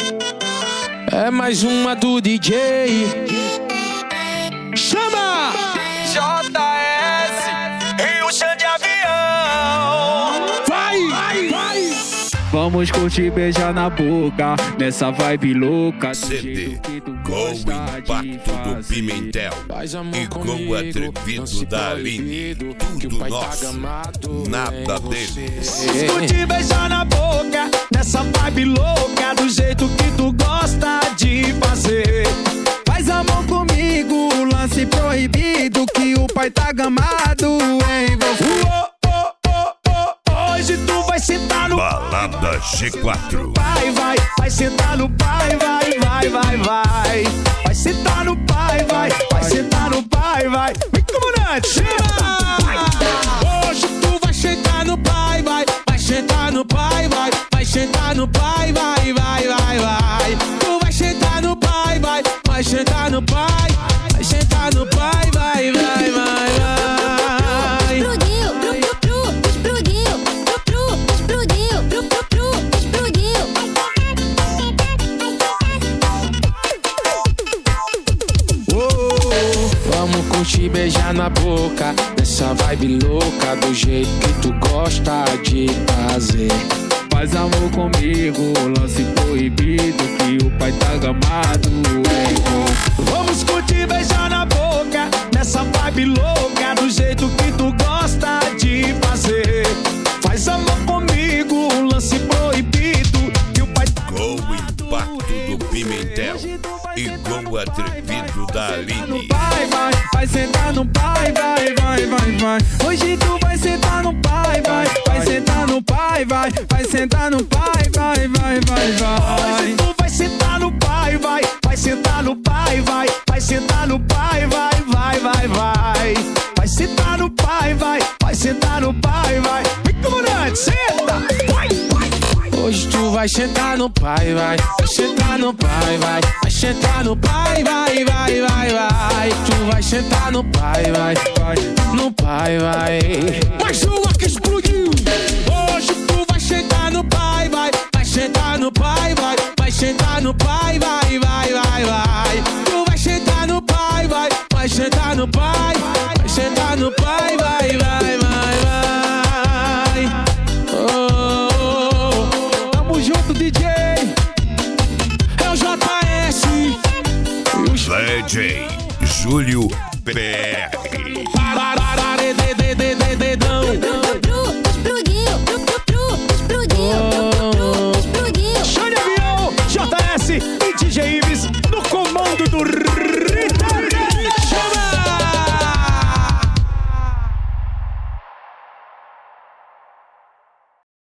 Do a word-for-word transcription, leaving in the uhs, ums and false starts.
É mais uma do D J. Chama! J S e o chão de avião. Vai, vai, vai. Vamos curtir, beijar na boca, nessa vibe louca. C D com o impacto do Pimentel e com o atrevido da Aline. Tudo nosso, nada deles. Curtir, beijar na boca, nessa vibe louca, do jeito que tu gosta de fazer. Faz amor comigo, lance proibido que o pai tá gamado em você. Oh, oh, oh, oh, hoje tu vai sentar no Balada G quatro. Vai, vai, vai sentar no pai, vai, vai, vai, vai. Vai sentar no pai, vai, vai sentar no pai, vai. Vem, comandante, senta. Hoje tu vai sentar no pai, vai. Vai sentar no pai, vai. Vai sentar no pai, vai, vai, vai, vai. Tu vai sentar no pai, vai. Vai sentar no pai. Vai sentar no pai, vai, vai, vai, vai. Explodiu, pro, pro, pro, explodiu, pro, pro, explodiu, pro, pro, pro, explodiu. Oh, vamos curtir, beijar na boca, nessa vibe louca, do jeito que tu gosta de fazer. Faz amor comigo, lance proibido que o pai tá gamado em você. Vamos curtir, beijar na boca, nessa vibe louca, do jeito que tu gosta de fazer. Faz amor comigo, lance proibido que o pai tá Com o impacto do Pimentel e com o atrevido da Aline. Vai, vai, vai sentar no pai, vai, vai, vai, vai. Hoje tu vai sentar no pai, vai, vai sentar no pai, vai, vai sentar no pai, vai, vai, vai, vai. Hoje tu vai sentar no pai, vai, vai sentar no pai, vai, vai sentar no pai, vai, vai, vai, vai. Vai sentar no pai, vai, vai sentar no pai, vai. Vem, comandante, senta. Vai, vai, vai. Hoje tu vai sentar no pai, vai. Vai sentar no pai, vai. Vai sentar no pai, vai, vai, vai, vai. Tu vai sentar no pai, vai, vai. No pai, vai. Mais uma que explodiu. Hoje tu vai sentar no pai, vai. Vai sentar no pai, vai. Vai sentar no pai, vai, vai, vai, vai. Tu vai sentar no pai, vai. Vai sentar no pai. Vai sentar no pai, vai, vai, vai, vai. Oh, Tamo junto, D J. é o J S e o D J Júlio P R. dedão. Pro, pro, explodiu, pro, pro, pro, explodiu, pro, pro, pro, explodiu. Chão de avião, J S e D J Ives no comando do